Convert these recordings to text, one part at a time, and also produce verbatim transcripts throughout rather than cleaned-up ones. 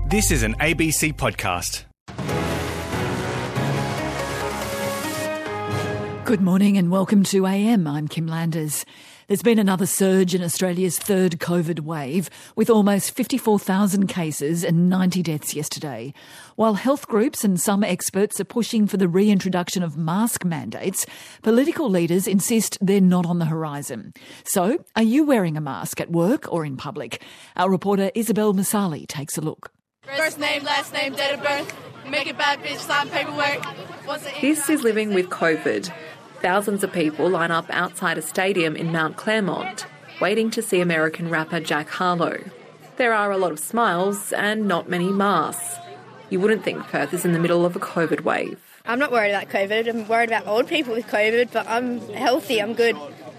This is an A B C podcast. Good morning and welcome to A M. I'm Kim Landers. There's been another surge in Australia's third COVID wave, with almost fifty-four thousand cases and ninety deaths yesterday. While health groups and some experts are pushing for the reintroduction of mask mandates, political leaders insist they're not on the horizon. So, are you wearing a mask at work or in public? Our reporter Isabel Masali takes a look. First name, last name, date of birth, make it bad bitch, sign paperwork. This is living with COVID. Thousands of people line up outside a stadium in Mount Claremont, waiting to see American rapper Jack Harlow. There are a lot of smiles and not many masks. You wouldn't think Perth is in the middle of a COVID wave. I'm not worried about COVID. I'm worried about old people with COVID, but I'm healthy, I'm good.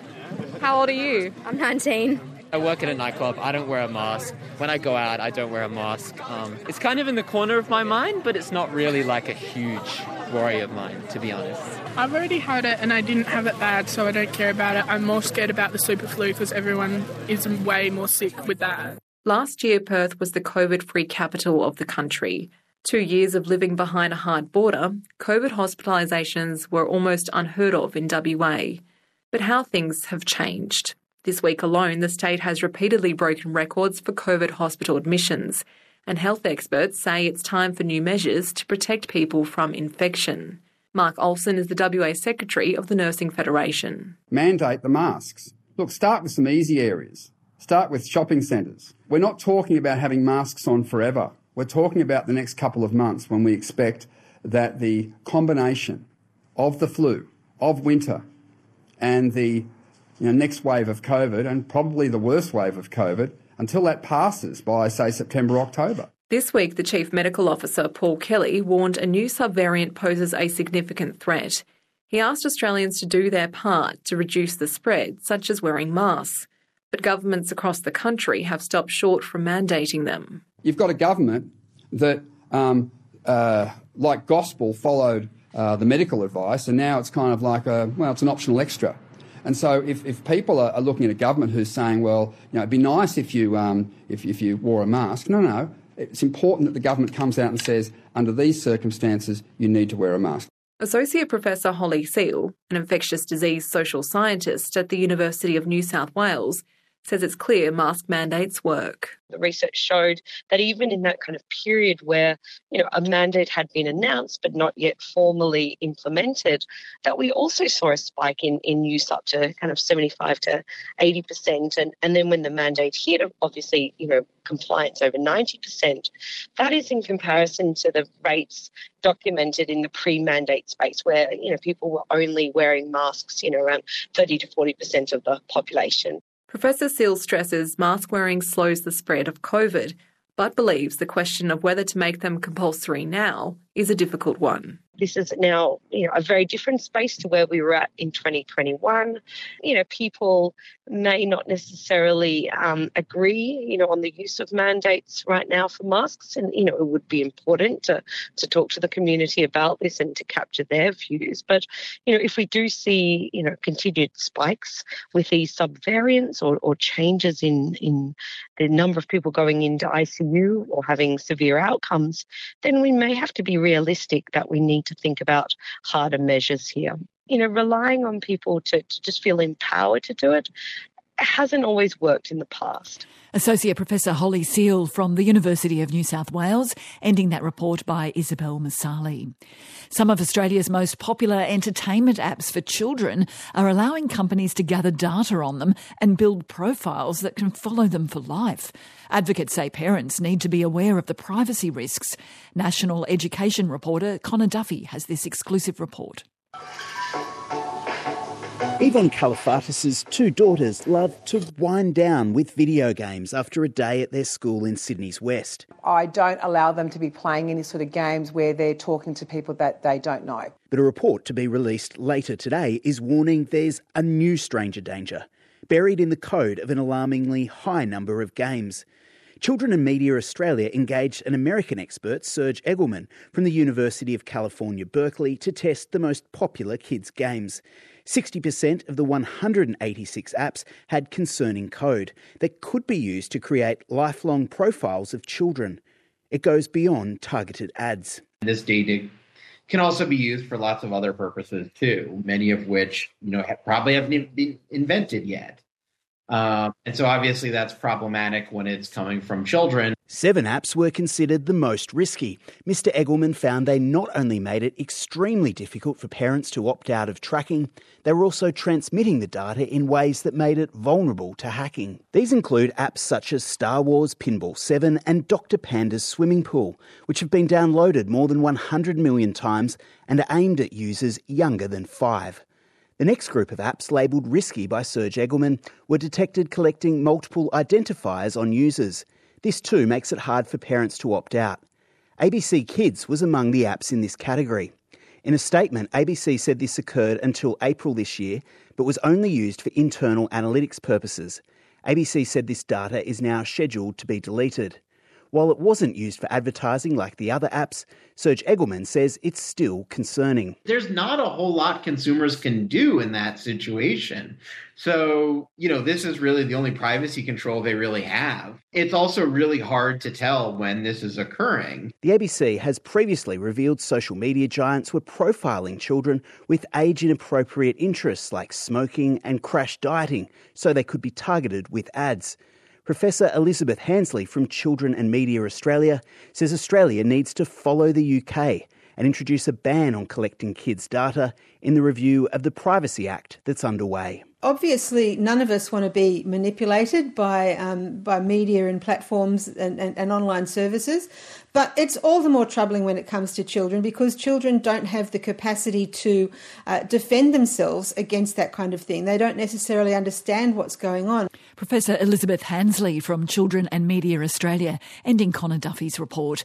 How old are you? I'm nineteen. I work at a nightclub. I don't wear a mask. When I go out, I don't wear a mask. Um, it's kind of in the corner of my mind, but it's not really like a huge worry of mine, to be honest. I've already had it and I didn't have it bad, so I don't care about it. I'm more scared about the super flu because everyone is way more sick with that. Last year, Perth was the COVID-free capital of the country. Two years of living behind a hard border, COVID hospitalisations were almost unheard of in W A. But how things have changed. This week alone, the state has repeatedly broken records for COVID hospital admissions, and health experts say it's time for new measures to protect people from infection. Mark Olsen is the W A Secretary of the Nursing Federation. Mandate the masks. Look, start with some easy areas. Start with shopping centres. We're not talking about having masks on forever. We're talking about the next couple of months when we expect that the combination of the flu, of winter, and the you know, next wave of COVID, and probably the worst wave of COVID, until that passes by, say, September, October. This week, the Chief Medical Officer, Paul Kelly, warned a new subvariant poses a significant threat. He asked Australians to do their part to reduce the spread, such as wearing masks. But governments across the country have stopped short from mandating them. You've got a government that, um, uh, like gospel, followed uh, the medical advice, and now it's kind of like a, well, it's an optional extra. And so if, if people are, are looking at a government who's saying, well, you know, it'd be nice if you, um, if, if you wore a mask. No, no. It's important that the government comes out and says, under these circumstances, you need to wear a mask. Associate Professor Holly Seal, an infectious disease social scientist at the University of New South Wales, says it's clear mask mandates work. The research showed that even in that kind of period where, you know, a mandate had been announced but not yet formally implemented, that we also saw a spike in, in use up to kind of seventy-five to eighty percent. And, and then when the mandate hit, obviously, you know, compliance over ninety percent. That is in comparison to the rates documented in the pre-mandate space where, you know, people were only wearing masks, you know, around thirty to forty percent of the population. Professor Seal stresses mask wearing slows the spread of COVID, but believes the question of whether to make them compulsory now is a difficult one. This is now, you know, a very different space to where we were at in twenty twenty-one. You know, people may not necessarily um, agree, you know, on the use of mandates right now for masks. And, you know, it would be important to, to talk to the community about this and to capture their views. But, you know, if we do see, you know, continued spikes with these subvariants or, or changes in, in the number of people going into I C U or having severe outcomes, then we may have to be realistic that we need to think about harder measures here. You know, relying on people to, to just feel empowered to do it hasn't always worked in the past. Associate Professor Holly Seal from the University of New South Wales, ending that report by Isabel Masali. Some of Australia's most popular entertainment apps for children are allowing companies to gather data on them and build profiles that can follow them for life. Advocates say parents need to be aware of the privacy risks. National Education reporter Connor Duffy has this exclusive report. Yvonne Kalafatis' two daughters love to wind down with video games after a day at their school in Sydney's West. I don't allow them to be playing any sort of games where they're talking to people that they don't know. But a report to be released later today is warning there's a new stranger danger, buried in the code of an alarmingly high number of games. Children and Media Australia engaged an American expert, Serge Egelman, from the University of California, Berkeley, to test the most popular kids' games. sixty percent of the one hundred eighty-six apps had concerning code that could be used to create lifelong profiles of children. It goes beyond targeted ads. This data can also be used for lots of other purposes too, many of which, you know, have, probably haven't even been invented yet. Um, and so obviously that's problematic when it's coming from children. Seven apps were considered the most risky. Mister Eggleman found they not only made it extremely difficult for parents to opt out of tracking, they were also transmitting the data in ways that made it vulnerable to hacking. These include apps such as Star Wars Pinball seven and Doctor Panda's Swimming Pool, which have been downloaded more than one hundred million times and are aimed at users younger than five. The next group of apps, labelled risky by Serge Eggleman, were detected collecting multiple identifiers on users. This too makes it hard for parents to opt out. A B C Kids was among the apps in this category. In a statement, A B C said this occurred until April this year, but was only used for internal analytics purposes. A B C said this data is now scheduled to be deleted. While it wasn't used for advertising like the other apps, Serge Eggleman says it's still concerning. There's not a whole lot consumers can do in that situation. So, you know, this is really the only privacy control they really have. It's also really hard to tell when this is occurring. The A B C has previously revealed social media giants were profiling children with age-inappropriate interests like smoking and crash dieting, so they could be targeted with ads. Professor Elizabeth Hansley from Children and Media Australia says Australia needs to follow the U K and introduce a ban on collecting kids' data in the review of the Privacy Act that's underway. Obviously, none of us want to be manipulated by um, by media and platforms and, and, and online services, but it's all the more troubling when it comes to children because children don't have the capacity to uh, defend themselves against that kind of thing. They don't necessarily understand what's going on. Professor Elizabeth Hansley from Children and Media Australia, ending Connor Duffy's report.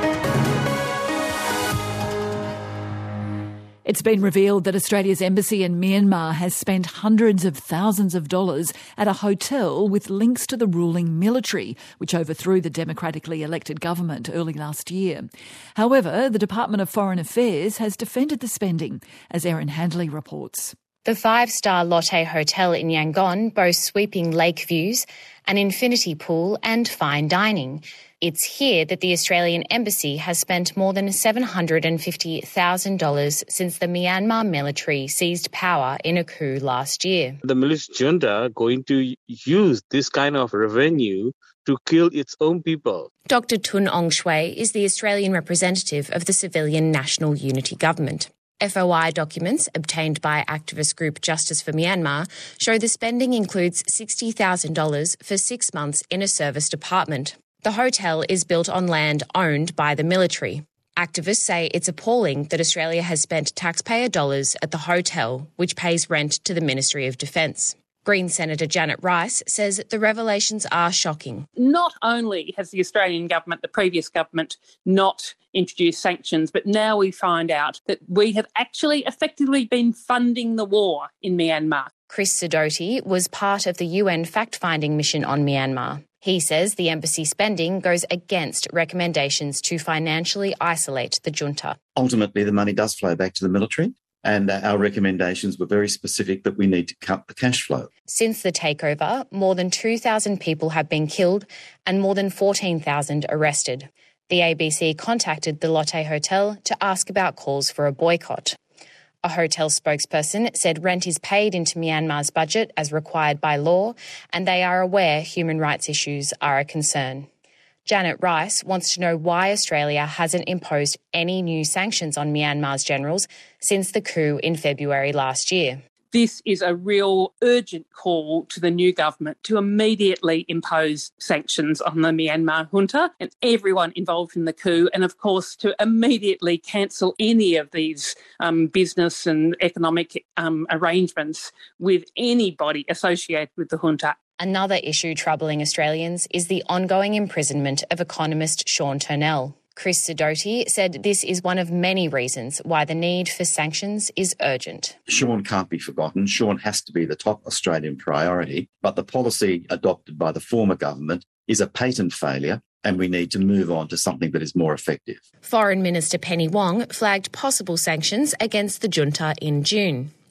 It's been revealed that Australia's embassy in Myanmar has spent hundreds of thousands of dollars at a hotel with links to the ruling military, which overthrew the democratically elected government early last year. However, the Department of Foreign Affairs has defended the spending, as Erin Handley reports. The five-star Lotte Hotel in Yangon boasts sweeping lake views, an infinity pool and fine dining. It's here that the Australian Embassy has spent more than seven hundred fifty thousand dollars since the Myanmar military seized power in a coup last year. The militia junta are going to use this kind of revenue to kill its own people. Doctor Tun Ong Shui is the Australian representative of the Civilian National Unity Government. F O I documents obtained by activist group Justice for Myanmar show the spending includes sixty thousand dollars for six months in a service department. The hotel is built on land owned by the military. Activists say it's appalling that Australia has spent taxpayer dollars at the hotel, which pays rent to the Ministry of Defence. Green Senator Janet Rice says the revelations are shocking. Not only has the Australian government, the previous government, not introduced sanctions, but now we find out that we have actually effectively been funding the war in Myanmar. Chris Sidoti was part of the U N fact-finding mission on Myanmar. He says the embassy spending goes against recommendations to financially isolate the junta. Ultimately, the money does flow back to the military, and our recommendations were very specific that we need to cut the cash flow. Since the takeover, more than two thousand people have been killed and more than fourteen thousand arrested. The A B C contacted the Lotte Hotel to ask about calls for a boycott. A hotel spokesperson said rent is paid into Myanmar's budget as required by law, and they are aware human rights issues are a concern. Janet Rice wants to know why Australia hasn't imposed any new sanctions on Myanmar's generals since the coup in February last year. This is a real urgent call to the new government to immediately impose sanctions on the Myanmar junta and everyone involved in the coup, and of course to immediately cancel any of these um, business and economic um, arrangements with anybody associated with the junta. Another issue troubling Australians is the ongoing imprisonment of economist Sean Turnell. Chris Sidoti said this is one of many reasons why the need for sanctions is urgent. Sean can't be forgotten. Sean has to be the top Australian priority, but the policy adopted by the former government is a patent failure, and we need to move on to something that is more effective. Foreign Minister Penny Wong flagged possible sanctions against the junta in June.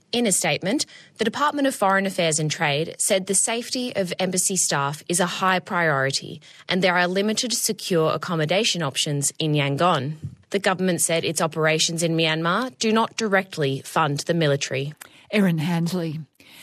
In a statement, the Department of Foreign Affairs and Trade said the safety of embassy staff is a high priority and there are limited secure accommodation options in Yangon. The government said its operations in Myanmar do not directly fund the military. Erin Handley.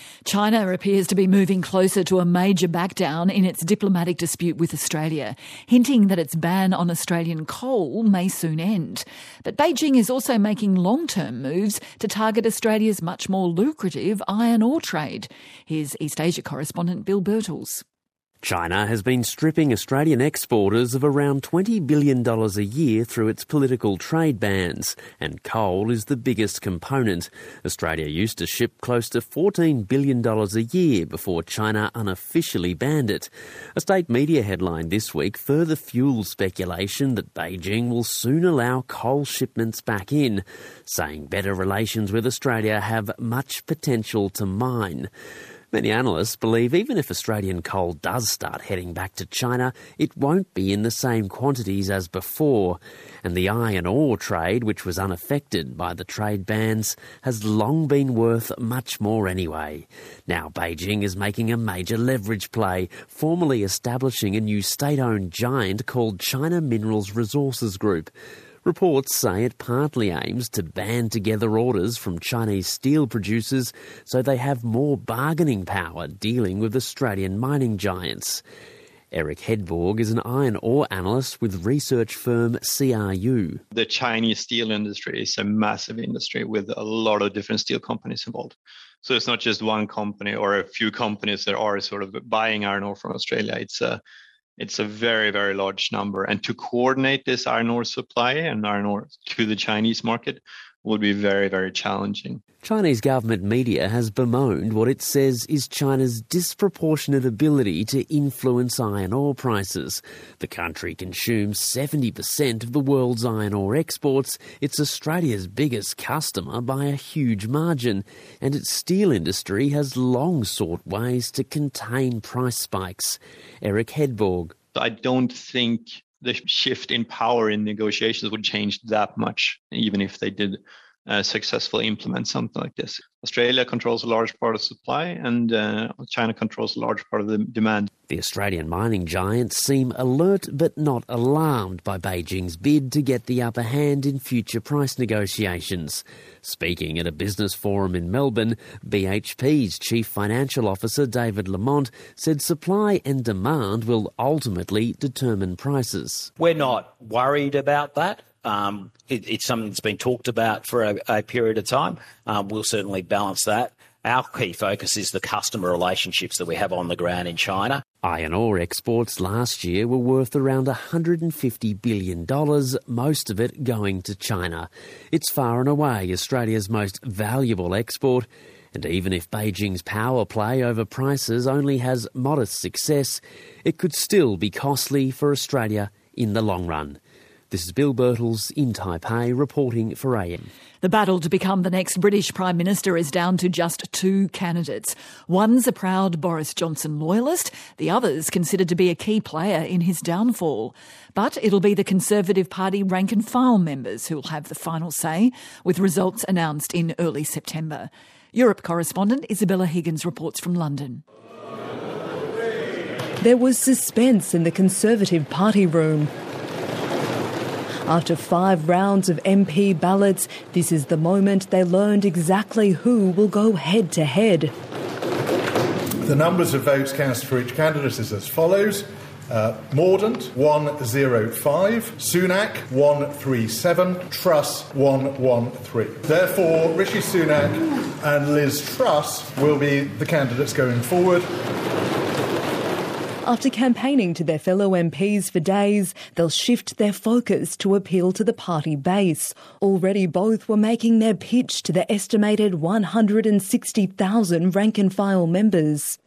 China appears to be moving closer to a major backdown in its diplomatic dispute with Australia, hinting that its ban on Australian coal may soon end. But Beijing is also making long-term moves to target Australia's much more lucrative iron ore trade. Here's East Asia correspondent Bill Birtles. China has been stripping Australian exporters of around twenty billion dollars a year through its political trade bans, and coal is the biggest component. Australia used to ship close to fourteen billion dollars a year before China unofficially banned it. A state media headline this week further fuels speculation that Beijing will soon allow coal shipments back in, saying better relations with Australia have much potential to mine. Many analysts believe even if Australian coal does start heading back to China, it won't be in the same quantities as before. And the iron ore trade, which was unaffected by the trade bans, has long been worth much more anyway. Now Beijing is making a major leverage play, formally establishing a new state-owned giant called China Minerals Resources Group. Reports say it partly aims to band together orders from Chinese steel producers so they have more bargaining power dealing with Australian mining giants. Eric Hedborg is an iron ore analyst with research firm C R U. The Chinese steel industry is a massive industry with a lot of different steel companies involved. So it's not just one company or a few companies that are sort of buying iron ore from Australia. It's a It's a very, very large number. And to coordinate this iron ore supply and iron ore to the Chinese market would be very, very challenging. Chinese government media has bemoaned what it says is China's disproportionate ability to influence iron ore prices. The country consumes seventy percent of the world's iron ore exports. It's Australia's biggest customer by a huge margin, and its steel industry has long sought ways to contain price spikes. Eric Hedborg. I don't think the shift in power in negotiations would change that much, even if they did uh, successfully implement something like this. Australia controls a large part of supply and uh, China controls a large part of the demand. The Australian mining giants seem alert but not alarmed by Beijing's bid to get the upper hand in future price negotiations. Speaking at a business forum in Melbourne, B H P's Chief Financial Officer David Lamont said supply and demand will ultimately determine prices. We're not worried about that. Um, it, it's something that's been talked about for a, a period of time. Um, we'll certainly balance that. Our key focus is the customer relationships that we have on the ground in China. Iron ore exports last year were worth around one hundred fifty billion dollars, most of it going to China. It's far and away Australia's most valuable export, and even if Beijing's power play over prices only has modest success, it could still be costly for Australia in the long run. This is Bill Birtles in Taipei reporting for A M. The battle to become the next British Prime Minister is down to just two candidates. One's a proud Boris Johnson loyalist, the other's considered to be a key player in his downfall. But it'll be the Conservative Party rank and file members who'll have the final say, with results announced in early September. Europe correspondent Isabella Higgins reports from London. There was suspense in the Conservative Party room. After five rounds of M P ballots, this is the moment they learned exactly who will go head-to-head. The numbers of votes cast for each candidate is as follows. Uh, Mordaunt, one oh five. Sunak, one thirty-seven. Truss, one thirteen. Therefore, Rishi Sunak and Liz Truss will be the candidates going forward. After campaigning to their fellow M Ps for days, they'll shift their focus to appeal to the party base. Already both were making their pitch to the estimated one hundred sixty thousand rank-and-file members.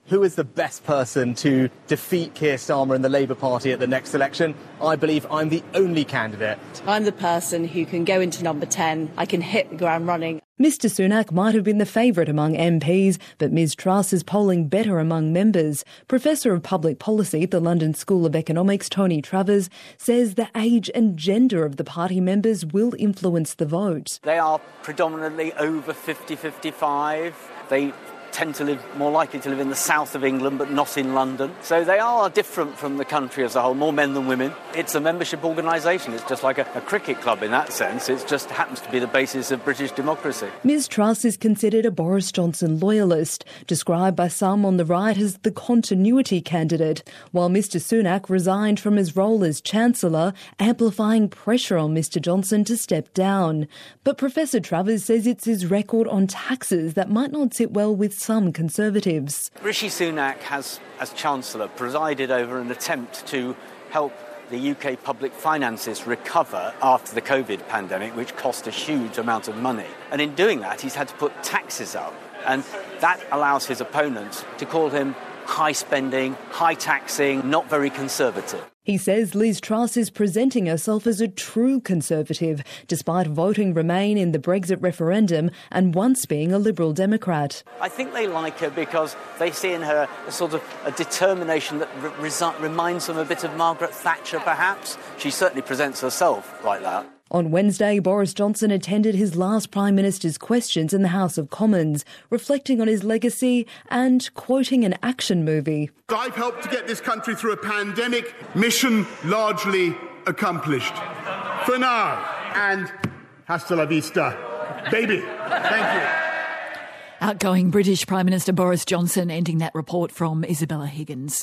who is the best person to defeat Keir Starmer and the Labour Party at the next election, I believe I'm the only candidate. I'm the person who can go into number ten. I can hit the ground running. Mister Sunak might have been the favourite among M Ps, but Miz Truss is polling better among members. Professor of Public Policy at the London School of Economics, Tony Travers, says the age and gender of the party members will influence the vote. They are predominantly over fifty, fifty-five. They tend to live, more likely to live in the south of England, but not in London. So they are different from the country as a whole, more men than women. It's a membership organisation. It's just like a, a cricket club in that sense. It just happens to be the basis of British democracy. Miz Truss is considered a Boris Johnson loyalist, described by some on the right as the continuity candidate, while Mister Sunak resigned from his role as Chancellor, amplifying pressure on Mister Johnson to step down. But Professor Travers says it's his record on taxes that might not sit well with some Conservatives. Rishi Sunak has, as Chancellor, presided over an attempt to help the U K public finances recover after the COVID pandemic, which cost a huge amount of money. And in doing that, he's had to put taxes up. And that allows his opponents to call him high spending, high taxing, not very conservative. He says Liz Truss is presenting herself as a true Conservative, despite voting Remain in the Brexit referendum and once being a Liberal Democrat. I think they like her because they see in her a sort of a determination that re- resi- reminds them a bit of Margaret Thatcher, perhaps. She certainly presents herself like that. On Wednesday, Boris Johnson attended his last Prime Minister's questions in the House of Commons, reflecting on his legacy and quoting an action movie. I've helped to get this country through a pandemic, mission largely accomplished. For now, and hasta la vista, baby. Thank you. Outgoing British Prime Minister Boris Johnson ending that report from Isabella Higgins.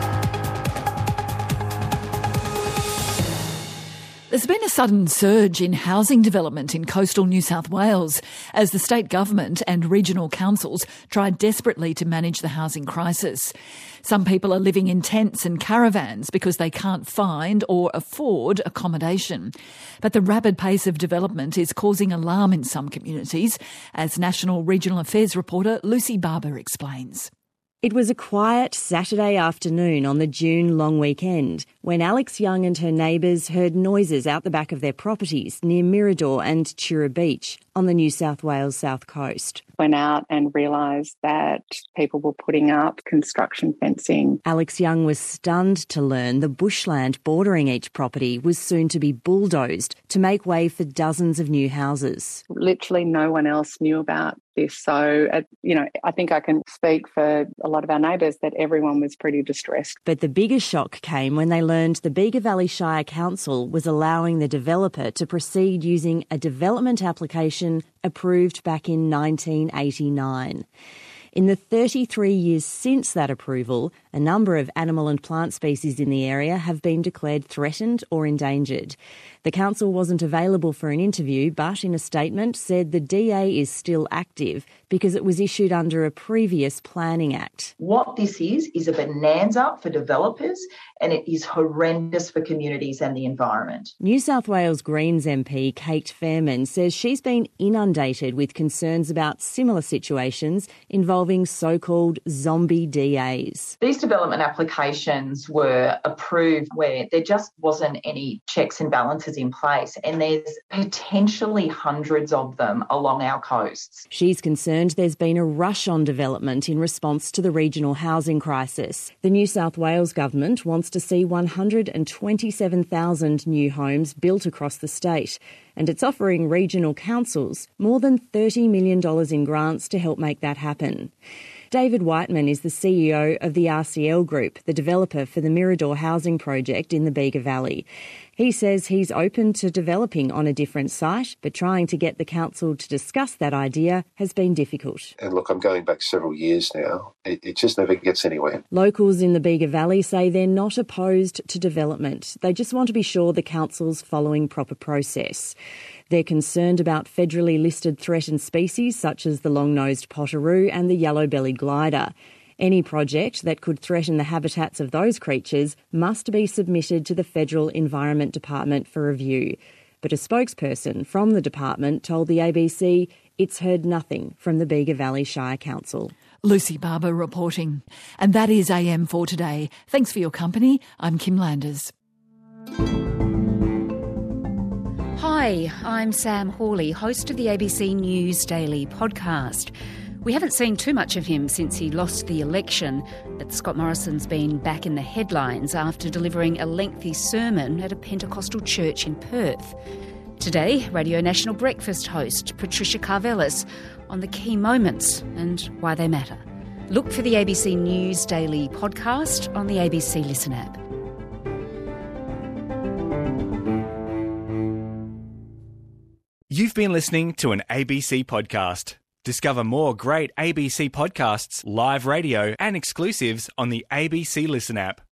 There's been a sudden surge in housing development in coastal New South Wales as the state government and regional councils try desperately to manage the housing crisis. Some people are living in tents and caravans because they can't find or afford accommodation. But the rapid pace of development is causing alarm in some communities, as National Regional Affairs reporter Lucy Barber explains. It was a quiet Saturday afternoon on the June long weekend when Alex Young and her neighbours heard noises out the back of their properties near Mirador and Chura Beach on the New South Wales south coast. Went out and realised that people were putting up construction fencing. Alex Young was stunned to learn the bushland bordering each property was soon to be bulldozed to make way for dozens of new houses. Literally no one else knew about this. So, uh, you know, I think I can speak for a lot of our neighbours that everyone was pretty distressed. But the biggest shock came when they learned the Bega Valley Shire Council was allowing the developer to proceed using a development application approved back in nineteen eighty-nine. In the thirty-three years since that approval, a number of animal and plant species in the area have been declared threatened or endangered. The council wasn't available for an interview, but in a statement said the D A is still active because it was issued under a previous Planning Act. What this is, is a bonanza for developers, and it is horrendous for communities and the environment. New South Wales Greens M P Kate Fairman says she's been inundated with concerns about similar situations involving so-called zombie D As. These development applications were approved where there just wasn't any checks and balances in place, and there's potentially hundreds of them along our coasts. She's concerned there's been a rush on development in response to the regional housing crisis. The New South Wales government wants to see one hundred twenty-seven thousand new homes built across the state, and it's offering regional councils more than thirty million dollars in grants to help make that happen. David Whiteman is the C E O of the R C L Group, the developer for the Mirador housing project in the Bega Valley. He says he's open to developing on a different site, but trying to get the council to discuss that idea has been difficult. And look, I'm going back several years now. It, it just never gets anywhere. Locals in the Bega Valley say they're not opposed to development. They just want to be sure the council's following proper process. They're concerned about federally listed threatened species such as the long-nosed potteroo and the yellow-bellied glider. Any project that could threaten the habitats of those creatures must be submitted to the Federal Environment Department for review. But a spokesperson from the department told the A B C it's heard nothing from the Bega Valley Shire Council. Lucy Barber reporting. And that is A M for today. Thanks for your company. I'm Kim Landers. Hi, I'm Sam Hawley, host of the A B C News Daily podcast. We haven't seen too much of him since he lost the election, but Scott Morrison's been back in the headlines after delivering a lengthy sermon at a Pentecostal church in Perth. Today, Radio National Breakfast host Patricia Karvelis on the key moments and why they matter. Look for the A B C News Daily podcast on the A B C Listen app. You've been listening to an A B C podcast. Discover more great A B C podcasts, live radio and exclusives on the A B C Listen app.